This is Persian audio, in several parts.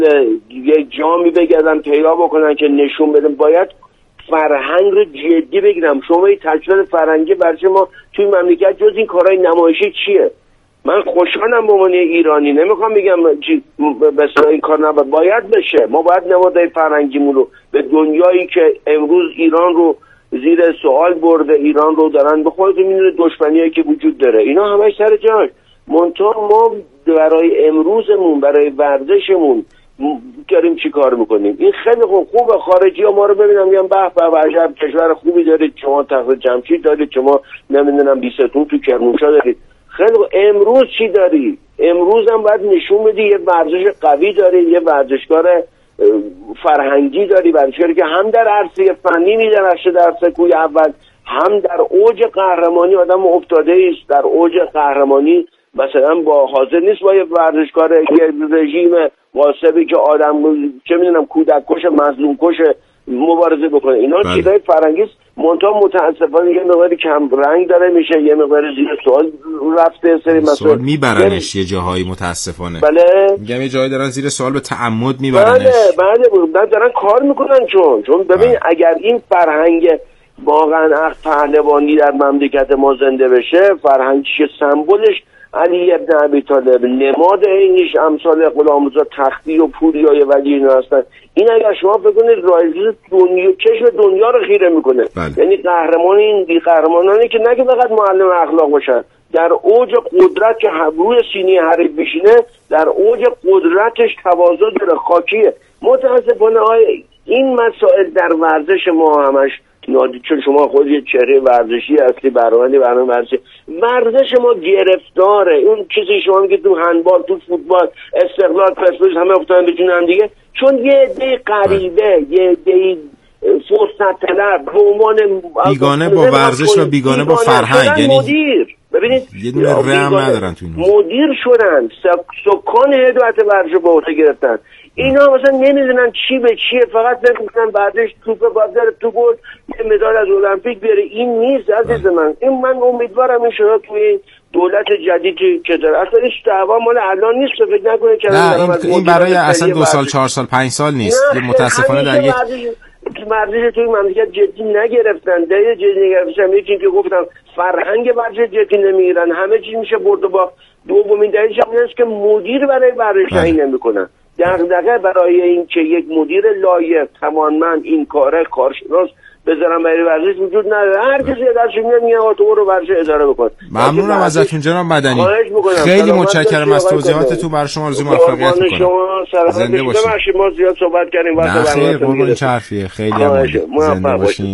یک جامی بگردن پیدا بکنن که نشون بدن. باید فرهنگ رو جدی بگیرم. شما این تجربه فرهنگی برای ما توی مملکت جز این کارهای نمایشی چیه؟ من خوشحالم به عنوان ایرانی، نمیخوام بگم بسیار این کار نباید، باید بشه. ما باید نمادهای فرهنگیمون رو به دنیایی که امروز ایران رو زیر سوال برده، ایران رو دارن به خودتون میدونه دشمنیایی که وجود داره، اینا همش سر جاش. منتها ما برای امروزمون، برای ورزشمون داریم چی کار میکنیم؟ این خیلی خوبه خارجی ها ما رو ببینم میگن به به عجب کشور خوبی دارید، شما تخت جمشید دارید، شما نمیدونم بیستون تو کرمانشاه دارید. خیلی امروز چی داری؟ امروز هم باید نشون بدی یه ورزش قوی داری، یه ورزشکار فرهنگی داری، ورزشکاری که هم در عرصه فنی میدرخشه در سکوی اول، هم در اوج قهرمانی آدم افتاده است. در اوج قهرمانی مثلا با حاضر نیست با یه ورزشکار یه رژیم واسبی که آدم چه میدونم کودک کش مظلوم کش مبارزه بکنه. اینا چیزای فرهنگی است. منتها متاسفانه یه مقداری کم رنگ داره میشه، یه مقداری زیر سوال رفته سری مسائل میبرنش یه جاهایی متاسفانه. بله میگم یه جایی دارن زیر سوال به تعمد میبرنش. بله دارن کار میکنن چون ببین اگر این فرهنگ واقعا پهلوانی در مملکت ما زنده بشه، فرهنگش سمبلش علی ابن ابی طالب، نماد اینش امثال غلامرضا تختی و پوریای ولی اینا هستن. این اگر شما بکنید رایزی دنیا کشف دنیا رو خیره میکنه. یعنی قهرمان این بی قهرمانانی که نه که فقط معلم اخلاق باشن، در اوج قدرت که روی سینه حریف بشینه، در اوج قدرتش تواضع داره، خاکیه. متاسفانه این مسائل در ورزش ما همش چون شما خود یه چهره ورزشی هستی، برنامه ورزش ما گرفتاره. اون چیزی شما میگه تو هندبال، تو فوتبال، استقلال، پرسپولیس همه افتادن به جون هم دیگه، چون یه عده غریبه، یه عده فرصت طلب به عنوان بیگانه با ورزش و بیگانه با فرهنگ، یعنی مدیر ببینید یه دونه رحم ندارن تو این مدیر شدن، سکان هدایت ورزش به عهده گرفتن. اینا مثلا نمیدونن چی به چیه، فقط نمیدونن بعدش توپ بازار تو گل یه مدال از المپیک بیاره. این نیست عزیز من. این من امیدوارم این شده توی دولت جدیدی که داره اصلا هیچ دعوا مال الان نیست، فکر نکنه که این برای اصلا 2 سال 4 سال 5 سال نیست. متاسفانه در یک ورزش توی مملکت جدی نگرفتن. در جدی نگرفتن یکی که گفتم فرهنگ ورزش جدی نمیگیرن، همه چی میشه برد و باخت. دومین دلیلش این است که مدیر برای ورزش تعیین نمیکنن. دغدغه برای این که یک مدیر لایق توانمند این کاره کارشناس بذارم برای ورزش وجود نداره. هر کسی دستش میاد میگه آقا تو رو ورزش اداره بکن. ممنونم ازتون جناب مدنی، خیلی متشکرم از توضیحاتتون. برای شما آرزوی موفقیت میکنم. زنده باشید. ما زیاد صحبت کردیم وقت برنامه قربون چرفیه. خیلی هم زنده باشید.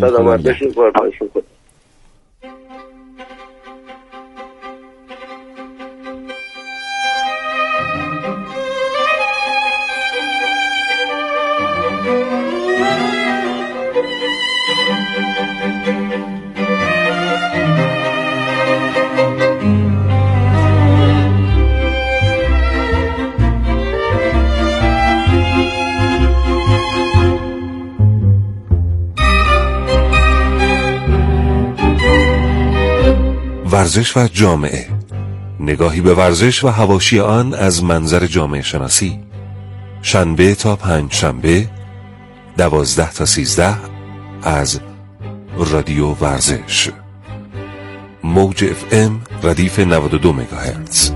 ورزش و جامعه، نگاهی به ورزش و حواشی آن از منظر جامعه شناسی. شنبه تا پنجشنبه 12 تا 13 از رادیو ورزش، موج FM ردیف 92 مگاهرتز.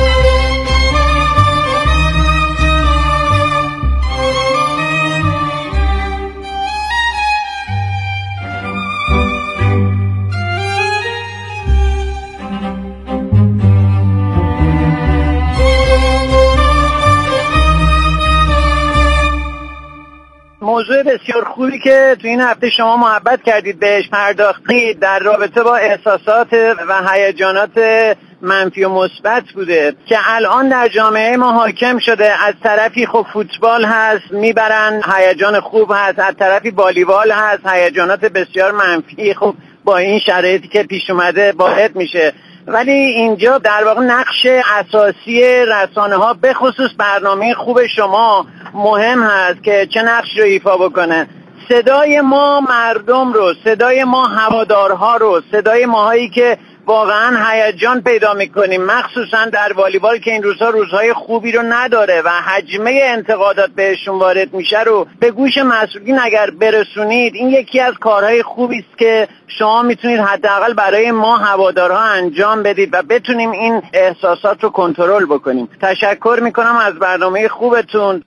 موضوع بسیار خوبی که تو این هفته شما محبت کردید بهش پرداختید در رابطه با احساسات و هیجانات منفی و مثبت بوده که الان در جامعه ما حاکم شده. از طرفی خب فوتبال هست میبرن، هیجان خوب هست، از طرفی والیبال هست، هیجانات بسیار منفی خب با این شرایطی که پیش اومده باعث میشه. ولی اینجا در واقع نقش اساسی رسانه‌ها به خصوص برنامه خوب شما مهم هست که چه نقش رو ایفا بکنه. صدای ما مردم رو، صدای ما هوادارها رو، صدای ماهایی که واقعا هیجان پیدا میکنیم، مخصوصا در والیبال که این روزها روزهای خوبی رو نداره و حجمه انتقادات بهشون وارد میشه رو به گوش مسئولین اگر برسونید، این یکی از کارهای خوبی است که شما میتونید حداقل برای ما هوادارها انجام بدید و بتونیم این احساسات رو کنترل بکنیم. تشکر میکنم از برنامه خوبتون.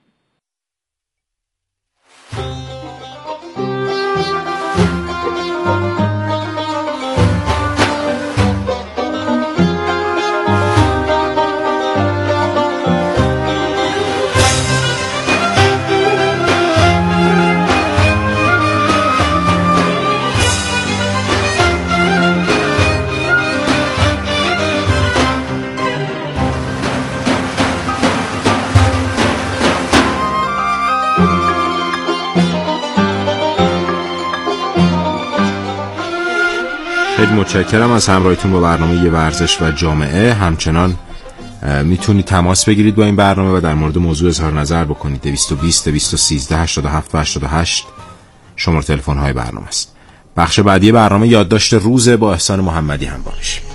خیلی متشکرم از همراهیتون با برنامه ورزش و جامعه. همچنان میتونید تماس بگیرید با این برنامه و در مورد موضوع اظهار نظر بکنید. 220 213 87 88 شماره تلفن های برنامه است. بخش بعدی برنامه یادداشت روز با احسان محمدی همراه باشید.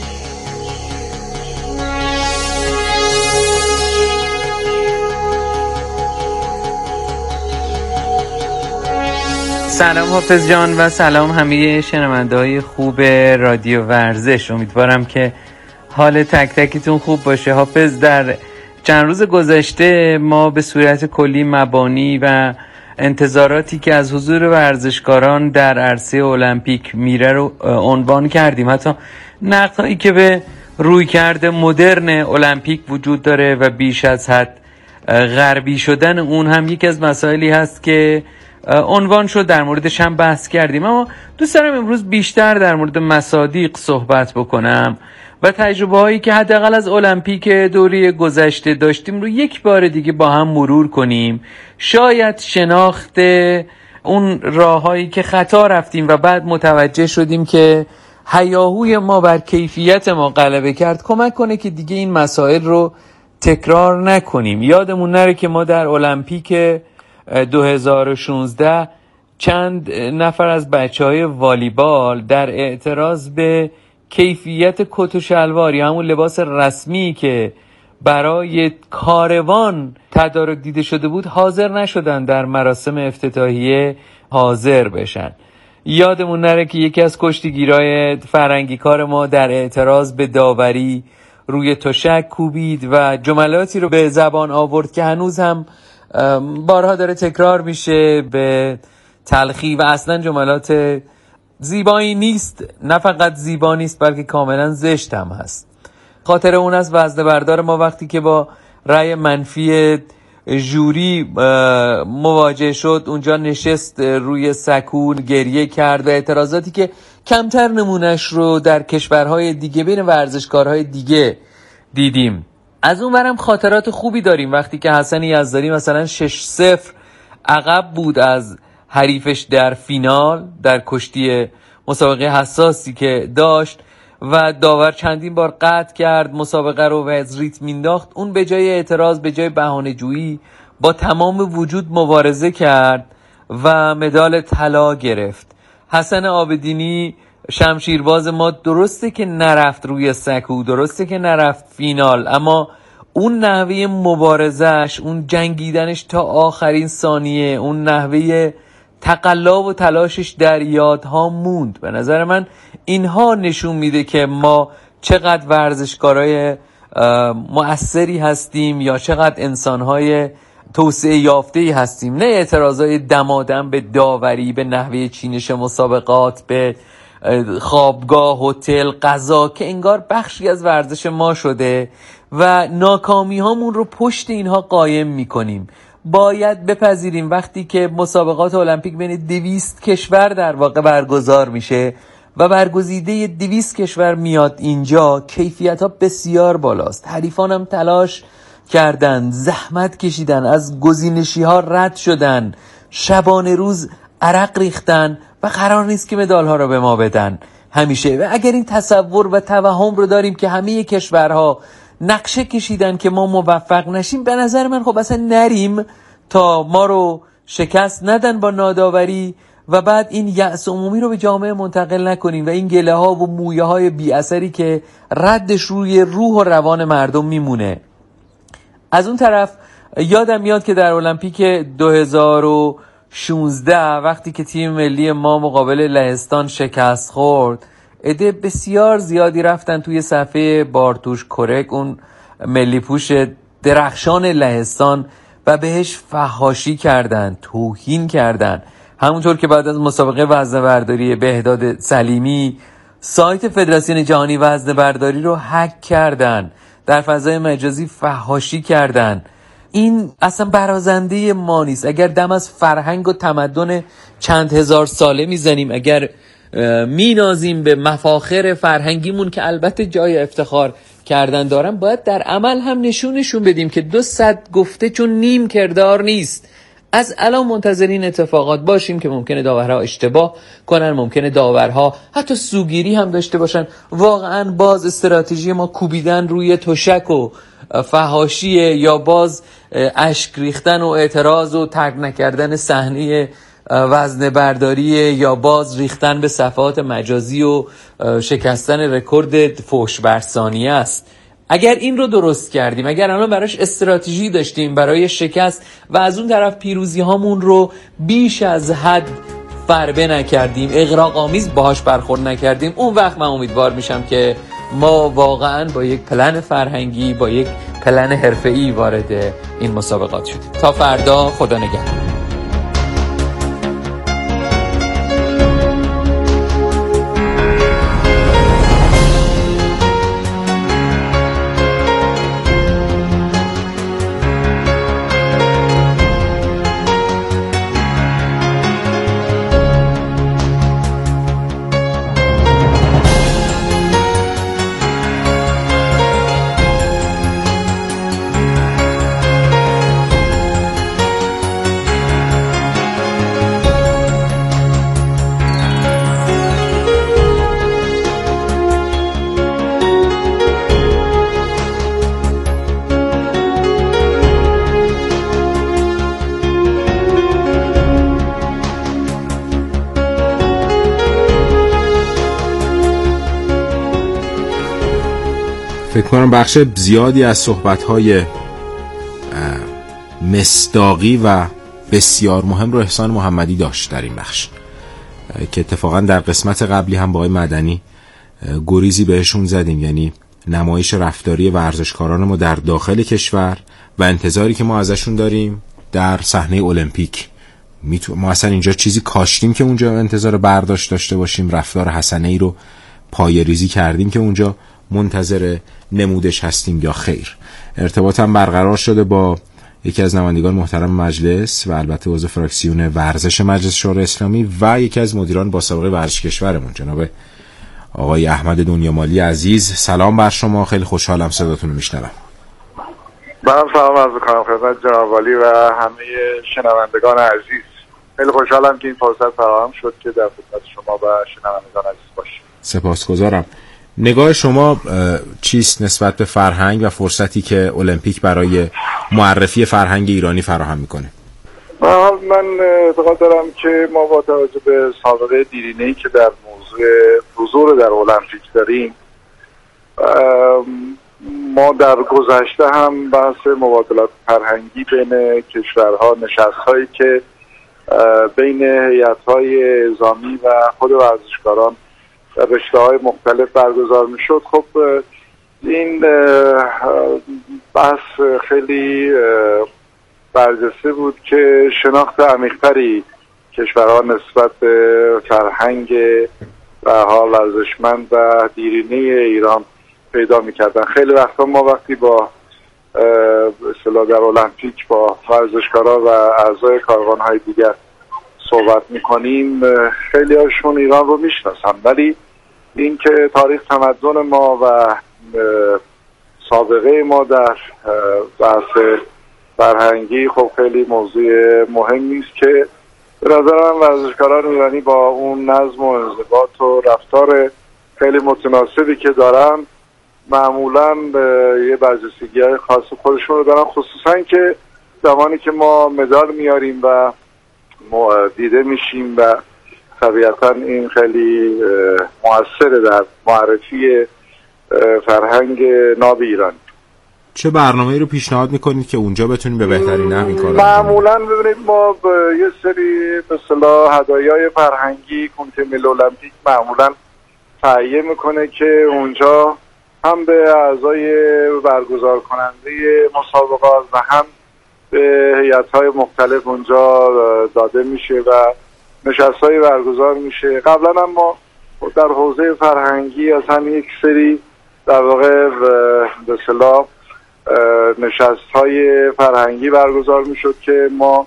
سلام حافظ جان و سلام همه شنونده‌های خوب رادیو ورزش. امیدوارم که حال تک تکیتون خوب باشه. حافظ، در چند روز گذشته ما به صورت کلی مبانی و انتظاراتی که از حضور ورزشکاران در عرصه المپیک میره رو عنوان کردیم. حتی نقدهایی که به رویکرد مدرن المپیک وجود داره و بیش از حد غربی شدن اون هم یکی از مسائلی هست که عنوان شد، در موردش هم بحث کردیم. اما دوست دارم امروز بیشتر در مورد مصادیق صحبت بکنم و تجربه هایی که حداقل از المپیک دوره گذشته داشتیم رو یک بار دیگه با هم مرور کنیم. شاید شناخت اون راههایی که خطا رفتیم و بعد متوجه شدیم که هیاهوی ما بر کیفیت ما غلبه کرد کمک کنه که دیگه این مسائل رو تکرار نکنیم. یادمون نره که ما در المپیک 2016 چند نفر از بچهای والیبال در اعتراض به کیفیت کت و شلوار یا همون لباس رسمی که برای کاروان تدارک دیده شده بود حاضر نشدن در مراسم افتتاحیه حاضر بشن. یادمون نره که یکی از کشتیگیرای فرنگی کار ما در اعتراض به داوری روی تشک کوبید و جملاتی رو به زبان آورد که هنوز هم بارها داره تکرار میشه به تلخی و اصلا جملات زیبایی نیست. نه فقط زیبا نیست بلکه کاملا زشت هم هست. خاطر اون از وزنه بردار ما وقتی که با رأی منفی ژوری مواجه شد اونجا نشست روی سکون گریه کرد و اعتراضاتی که کمتر نمونش رو در کشورهای دیگه بین ورزشکارهای دیگه دیدیم. از اون برم خاطرات خوبی داریم وقتی که حسن یزدانی مثلا 6-0 عقب بود از حریفش در فینال در کشتی مسابقه حساسی که داشت و داور چندین بار قطع کرد مسابقه رو و از ریتم انداخت. اون به جای اعتراض، به جای بهانه جویی، با تمام وجود مبارزه کرد و مدال طلا گرفت. حسن عابدینی شمشیرباز ما درسته که نرفت روی سکو، درسته که نرفت فینال، اما اون نحوه مبارزش، اون جنگیدنش تا آخرین ثانیه، اون نحوه تقلا و تلاشش در یادها موند. به نظر من اینها نشون میده که ما چقدر ورزشکارای مؤثری هستیم یا چقدر انسانهای توسعه یافته‌ای هستیم. نه اعتراضای دمادم به داوری، به نحوه چینش مسابقات، به خوابگاه، هتل، غذا که انگار بخشی از ورزش ما شده و ناکامی هامون رو پشت اینها قایم میکنیم. باید بپذیریم وقتی که مسابقات المپیک بین 200 کشور در واقع برگزار میشه و برگزیده 200 کشور میاد اینجا، کیفیت ها بسیار بالاست. حریفان هم تلاش کردن، زحمت کشیدن، از گزینشی ها رد شدن، شبانه روز عرق ریختن و قرار نیست که مدال ها رو به ما بدن همیشه. و اگر این تصور و توهم رو داریم که همه کشورها نقشه کشیدن که ما موفق نشیم، به نظر من خب اصلا نریم تا ما رو شکست ندن با ناداوری و بعد این یأس عمومی رو به جامعه منتقل نکنیم و این گله ها و مویه های بی اثری که ردش روی روح و روان مردم میمونه. از اون طرف یادم میاد که در المپیک 2016 وقتی که تیم ملی ما مقابل لهستان شکست خورد، عده بسیار زیادی رفتن توی صفحه بارتوش کورک، اون ملی پوش درخشان لهستان، و بهش فحاشی کردن، توهین کردن. همونطور که بعد از مسابقه وزنه‌برداری بهداد سلیمی سایت فدراسیون جهانی وزنه‌برداری رو هک کردن، در فضای مجازی فحاشی کردن. این اصلا برازنده ما نیست. اگر دم از فرهنگ و تمدن چند هزار ساله میزنیم، اگر مینازیم به مفاخر فرهنگیمون که البته جای افتخار کردن دارن، باید در عمل هم نشون بدیم که 200 گفته چون نیم کردار نیست. از الان منتظرین اتفاقات باشیم که ممکنه داورها اشتباه کنن، ممکنه داورها حتی سوگیری هم داشته باشن. واقعا باز استراتژی ما کوبیدن روی تشک و فحاشیه، یا باز اشک ریختن و اعتراض و ترک نکردن صحنه وزنه برداریه، یا باز ریختن به صفحات مجازی و شکستن رکورد فحش بر ثانیه است. اگر این رو درست کردیم، اگر الان براش استراتژی داشتیم برای شکست و از اون طرف پیروزی هامون رو بیش از حد فربه نکردیم، اغراق آمیز باهاش برخورد نکردیم، اون وقت من امیدوار میشم که ما واقعا با یک پلن فرهنگی، با یک پلن حرفه‌ای وارد این مسابقات شدیم. تا فردا، خدا نگهدار. فکر کنم بخش زیادی از صحبت‌های مصداقی و بسیار مهم رو احسان محمدی داشت در این بخش، که اتفاقا در قسمت قبلی هم با آقای مدنی گریزی بهشون زدیم، یعنی نمایش رفتاری ورزشکاران ما در داخل کشور و انتظاری که ما ازشون داریم در صحنه المپیک. ما اصلا اینجا چیزی کاشتیم که اونجا انتظار برداشت داشته باشیم، رفتار حسنه‌ای رو پایه‌ریزی کردیم که اونجا منتظر نمودش هستیم یا خیر. ارتباطم برقرار شده با یکی از نمایندگان محترم مجلس و البته عضو فراکسیون ورزش مجلس شورای اسلامی و یکی از مدیران با سابقه ورزش کشورمون، جناب آقای احمد دنیامالی عزیز. سلام بر شما، خیلی خوشحالم صداتون رو میشنوم. من سلام عرض می‌کنم خدمت جناب عالی و همه شنوندگان عزیز. خیلی خوشحالم که این فرصت فراهم شد که در خدمت شما و شنوندگان عزیز باشیم. سپاسگزارم. نگاه شما چیست نسبت به فرهنگ و فرصتی که المپیک برای معرفی فرهنگ ایرانی فراهم میکنه؟ من اعتقاد دارم که ما با توجه به سابقه دیرینه‌ای که در موضوع حضور در المپیک داریم، ما در گذشته هم بحث مبادلات فرهنگی بین کشورها، نشست‌هایی که بین هیئت‌های اعزامی و خود ورزشکاران در رشته‌های مختلف برگزار می‌شد. خب این بحث خیلی برجسته بود که شناخت عمیق‌تری کشورها نسبت به فرهنگ و حال ارزشمند و دیرینه ایران پیدا می‌کردن. خیلی وقتا ما وقتی با اصطلاح در المپیک با ورزشکارا و اعضای کاروان‌های دیگر صحبت می‌کنیم، خیلی هاشون ایران رو میشناسن، ولی این که تاریخ تمدن ما و سابقه ما در بحث فرهنگی خب خیلی موضوع مهمی است که به نظر من ورزشکاران ایرانی با اون نظم و انضباط و رفتار خیلی متناسبی که دارن معمولاً یه برجستگی‌های خاص خودشون رو دارن، خصوصاً که زمانی که ما مدال میاریم و دیده میشیم و طبیعتا این خیلی موثره در معرفی فرهنگ ناب ایرانی. چه برنامه‌ای رو پیشنهاد میکنید که اونجا بتونیم به بهترین نحو این کارو معمولا ببینید ما یه سری به اصطلاح هدایای فرهنگی کمیته ملی المپیک معمولا تهیه میکنه که اونجا هم به اعضای برگزار کننده مسابقات و هم به هیئت‌های مختلف اونجا داده میشه و نشست‌های برگزار میشه. قبلا هم ما در حوزه فرهنگی اصلا یک سری در واقع به اصطلاح نشست‌های فرهنگی برگزار میشد که ما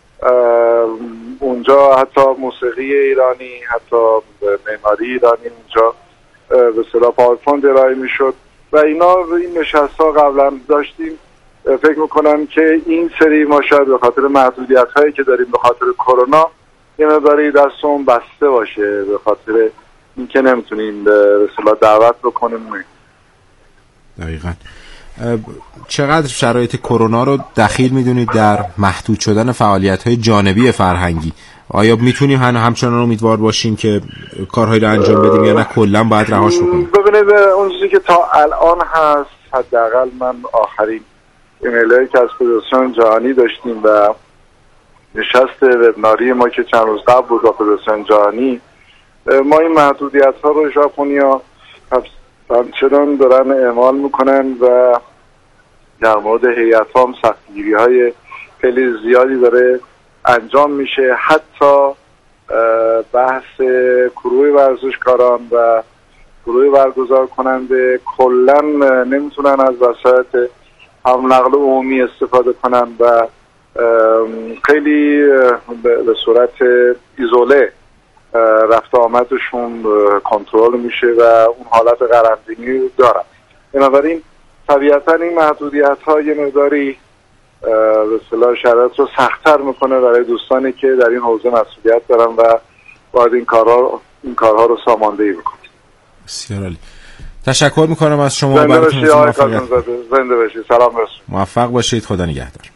اونجا حتی موسیقی ایرانی، حتی معماری ایرانی اونجا به اصطلاح پاورپوینت ارائه میشد و این نشست‌ها قبلا داشتیم. فکر میکنم که این سری ما شاید به خاطر محدودیت‌هایی که داریم به خاطر کرونا یه مقداری دستمون بسته باشه، به خاطر اینکه نمیتونیم به اصطلاح دعوت بکنیم. دقیقاً. چقدر شرایط کرونا رو دخیل میدونید در محدود شدن فعالیت‌های جانبی فرهنگی؟ آیا میتونیم همچنان امیدوار باشیم که کارهایی رو انجام بدیم یا نه کلاً باید رهاش بکنیم؟ ببینید اون چیزی که تا الان هست، حداقل من آخرین ایمیلایی که از فدراسیون جهانی داشتیم و نشست وبیناری ما که چند روز قبل بود با فدراسیون جهانی، ما این محدودیت‌ها رو ژاپنیا همچنان دارن اعمال میکنن و در مورد هیئت‌ها هم سختگیری‌های خیلی زیادی داره انجام میشه. حتی بحث گروه ورزشکاران و گروه برگزار کننده کلاً نمیتونن از وسایل حمل نقل عمومی استفاده کنن و خیلی به صورت ایزوله رفت آمدشون کنترل میشه و اون حالت قرنطینی دارن. بنابراین طبیعتا این محدودیت ها یه مقداری به اصطلاح شرایط رو سخت‌تر میکنه برای دوستانی که در این حوزه مسئولیت دارن و باید این کارها رو ساماندهی بکنن. بسیار عالی. تشکر میکنم از شما. زنده باشید آقای کاظم‌زاده. زنده باشید. سلام برسون. موفق باشید. خدا نگهدار.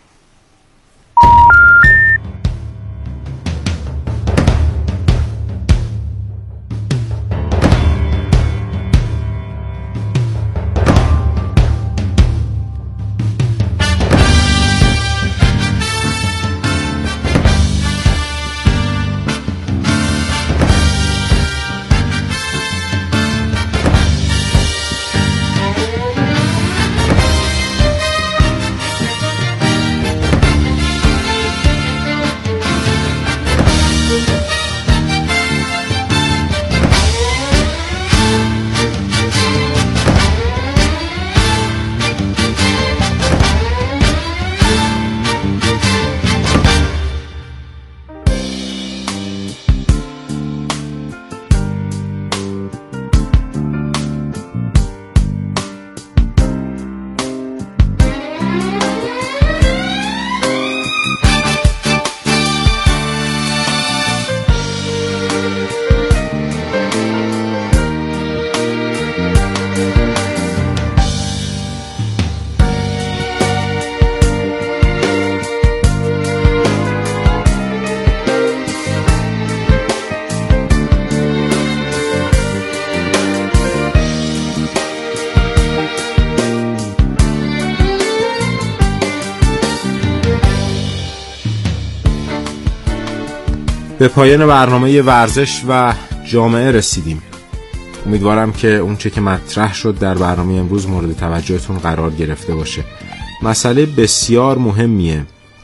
به پایان برنامه ورزش و جامعه رسیدیم. امیدوارم که اون چه که مطرح شد در برنامه امروز مورد توجهتون قرار گرفته باشه. مسئله بسیار مهمیه،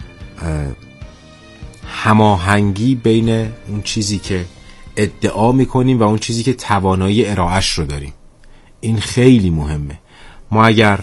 هماهنگی بین اون چیزی که ادعا میکنیم و اون چیزی که توانایی ارائهش رو داریم. این خیلی مهمه. ما اگر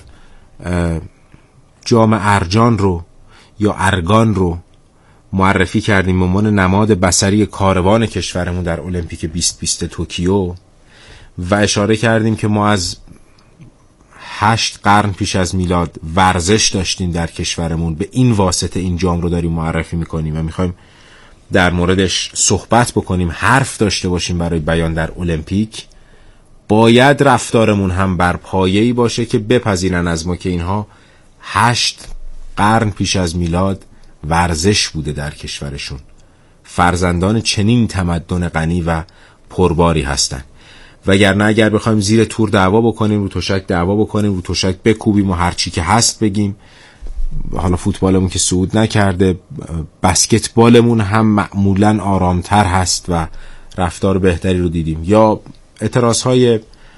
جام ارجان رو یا ارگان رو معرفی کردیم به عنوان نماد بصری کاروان کشورمون در المپیک 2020 توکیو و اشاره کردیم که ما از 8 قرن پیش از میلاد ورزش داشتیم در کشورمون، به این واسطه این جام رو داریم معرفی میکنیم و میخوایم در موردش صحبت بکنیم، حرف داشته باشیم برای بیان در المپیک، باید رفتارمون هم بر پایه‌ای باشه که بپذیرن از ما که اینها 8 قرن پیش از میلاد ورزش بوده در کشورشون. فرزندان چنین تمدن غنی و پرباری هستند. وگرنه اگر بخوایم زیر تور دعوا بکنیم، رو تشک دعوا بکنیم، رو تشک بکوبیم و هر چی که هست بگیم، حالا فوتبالمون که صعود نکرده، بسکتبالمون هم معمولاً آرامتر هست و رفتار بهتری رو دیدیم، یا اعتراضهای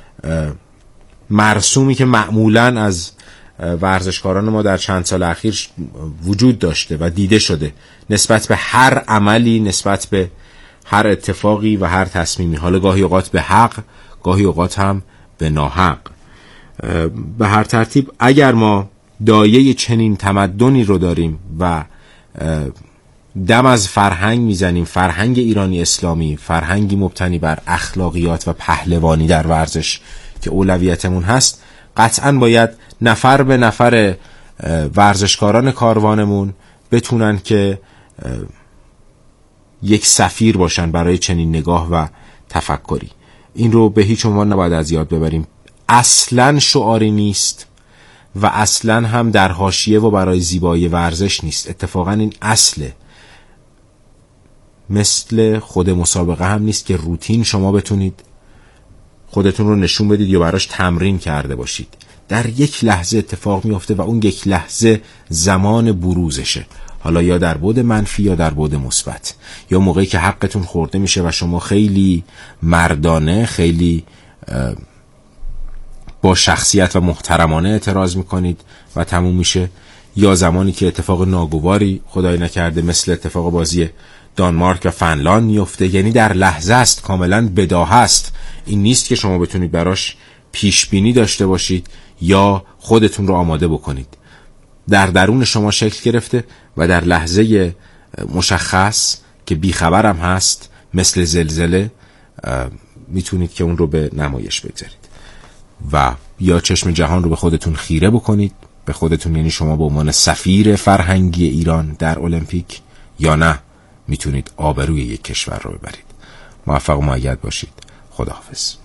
مرسومی که معمولاً از ورزشکاران ما در چند سال اخیر وجود داشته و دیده شده نسبت به هر عملی، نسبت به هر اتفاقی و هر تصمیمی، حالا گاهی اوقات به حق، گاهی اوقات هم به ناحق. به هر ترتیب اگر ما دایه چنین تمدنی رو داریم و دم از فرهنگ میزنیم، فرهنگ ایرانی اسلامی، فرهنگی مبتنی بر اخلاقیات و پهلوانی در ورزش که اولویتمون هست، قطعاً باید نفر به نفر ورزشکاران کاروانمون بتونن که یک سفیر باشن برای چنین نگاه و تفکری. این رو به هیچ عنوان نباید از یاد ببریم. اصلاً شعاری نیست و اصلاً هم در حاشیه و برای زیبایی ورزش نیست. اتفاقاً این اصله. مثل خود مسابقه هم نیست که روتین شما بتونید خودتون رو نشون بدید یا براش تمرین کرده باشید. در یک لحظه اتفاق میفته و اون یک لحظه زمان بروزشه، حالا یا در بعد منفی یا در بعد مثبت، یا موقعی که حقتون خورده میشه و شما خیلی مردانه، خیلی با شخصیت و محترمانه اعتراض میکنید و تموم میشه، یا زمانی که اتفاق ناگواری خدای نکرده مثل اتفاق بازی دانمارک و فنلاند میفته. یعنی در لحظه است، کاملا بداهه است. این نیست که شما بتونید براش پیش بینی داشته باشید یا خودتون رو آماده بکنید. در درون شما شکل گرفته و در لحظه مشخص که بیخبرم هست مثل زلزله میتونید که اون رو به نمایش بگذارید و یا چشم جهان رو به خودتون خیره بکنید، به خودتون، یعنی شما به عنوان سفیر فرهنگی ایران در المپیک، یا نه میتونید آبروی یک کشور رو ببرید. موفق و مؤید باشید. خداحافظ.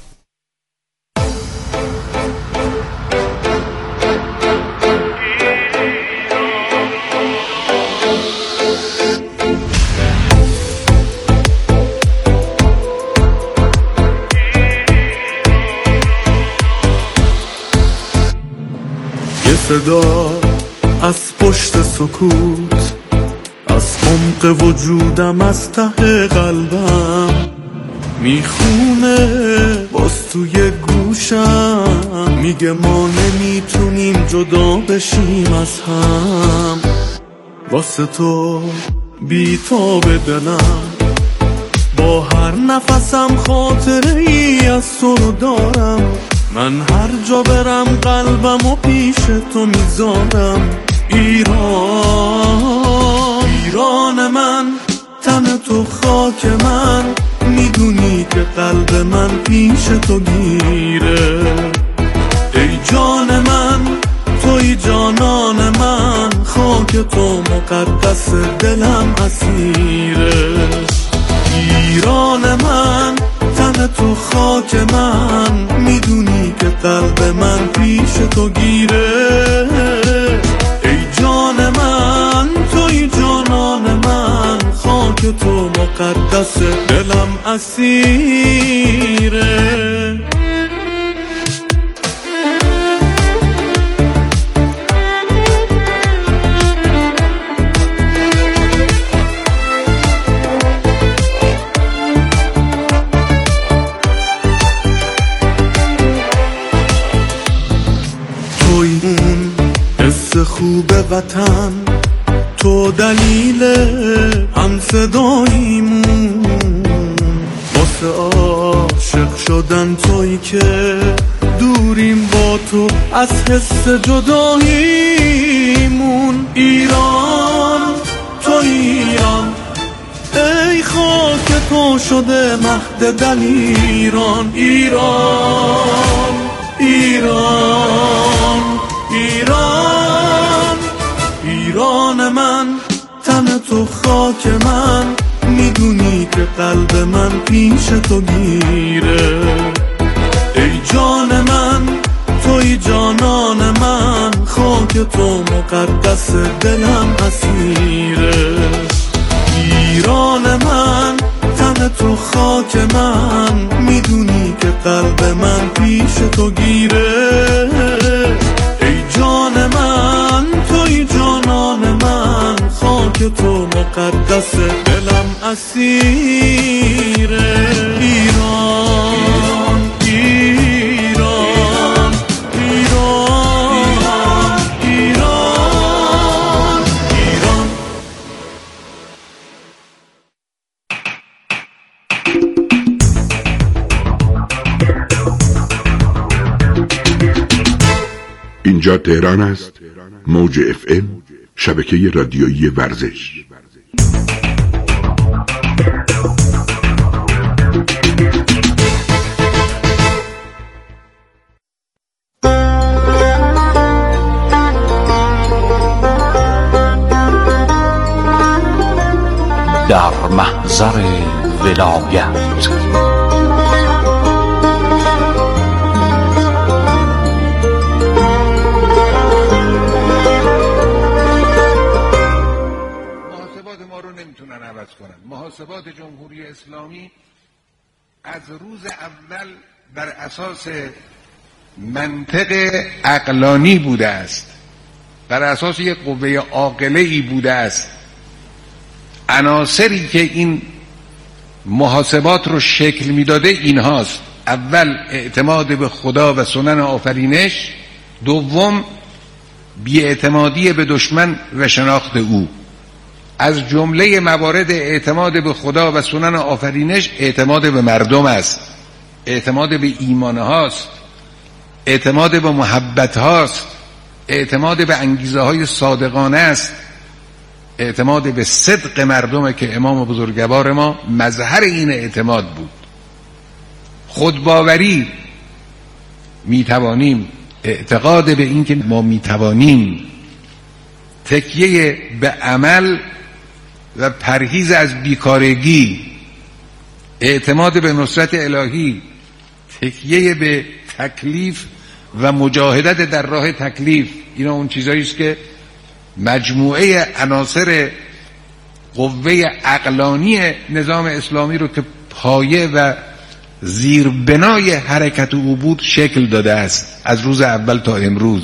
صدا از پشت سکوت، از عمق وجودم، از ته قلبم میخونه باز توی گوشم، میگه ما نمیتونیم جدا بشیم از هم. واسه تو بی تا به دلم، با هر نفسم خاطره ای از تو رو دارم. من هر جا برم قلبم و پیش تو میذارم. ایران، ایران من، تن تو خاک من، میدونی که قلب من پیش تو گیره. ای جان من، توی جانان من، خاک تو مقدس، دلم اسیره. ایران من، تن تو خاک من، میدونی که قلب من پیش تو گیره. ای جان من، توی جانان من، خاک تو مقدس، دلم اسیره. خوب وطن، تو دلیل هم صداییمون، واسه عاشق شدن تویی که دوریم با تو از حس جداییمون. ایران، تو ایران، ای خاک تو شده مهد دلیران. ایران، ایران، ایران، ایران من، تن تو خاک من، میدونی که قلب من پیش تو گیره. ای جان من، توی جانان من، خاک تو مقدس، دلم اسیره. ایران خاک من، میدونی که قلب من پیش تو گیره. ای جان من توی جانان من، خاک تو مقدسه دلم اسیره. ایران ایران ایران ایران ایران. اینجا تهران است. موج FM، شبکه رادیویی ورزش. در محضر ولایت محاسبات جمهوری اسلامی از روز اول بر اساس منطق عقلانی بوده است، بر اساس یک قوه عاقله‌ای بوده است. عناصری که این محاسبات رو شکل میداده اینهاست: اول اعتماد به خدا و سنن آفرینش، دوم بی‌اعتمادی به دشمن و شناخت او. از جمله موارد اعتماد به خدا و سنن آفرینش اعتماد به مردم است، اعتماد به ایمان هاست، اعتماد به محبت هاست، اعتماد به انگیزه های صادقانه است، اعتماد به صدق مردمه که امام بزرگوار ما مظهر این اعتماد بود. خودباوری، میتوانیم اعتقاد به این که ما میتوانیم، تکیه به عمل و پرهیز از بیکارگی، اعتماد به نصرت الهی، تکیه به تکلیف و مجاهدت در راه تکلیف، اینا اون چیزایی است که مجموعه عناصر قوه عقلانی نظام اسلامی رو که پایه و زیربنای حرکت او بود شکل داده است از روز اول تا امروز.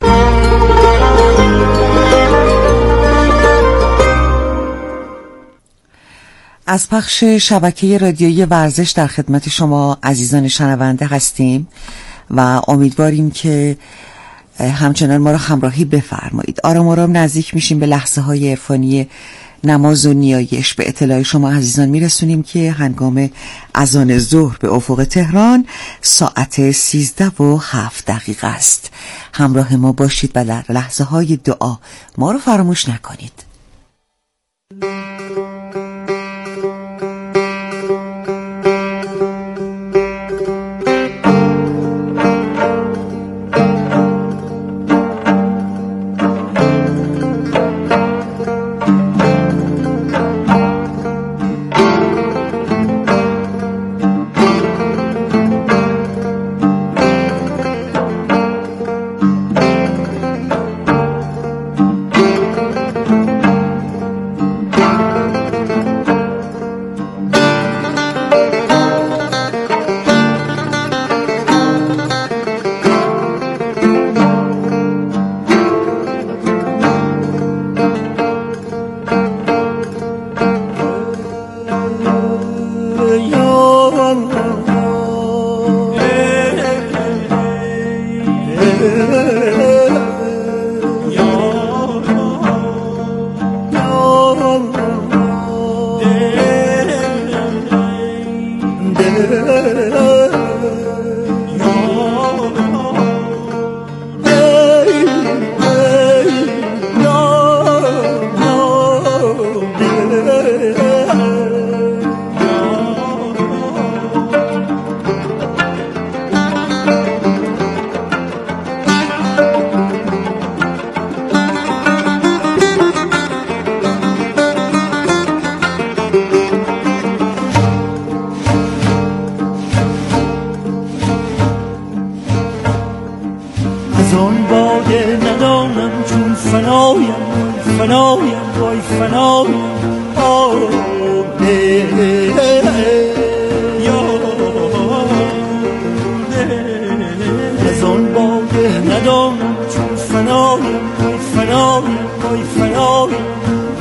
از پخش شبکه رادیویی ورزش در خدمت شما عزیزان شنونده هستیم و امیدواریم که همچنان ما را همراهی بفرمایید. آرام آرام نزدیک میشیم به لحظه های عرفانی نماز و نیایش. به اطلاع شما عزیزان میرسونیم که هنگام اذان ظهر به افق تهران ساعت 13:07 است. همراه ما باشید و در لحظه های دعا ما رو فراموش نکنید.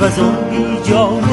خزان بی جان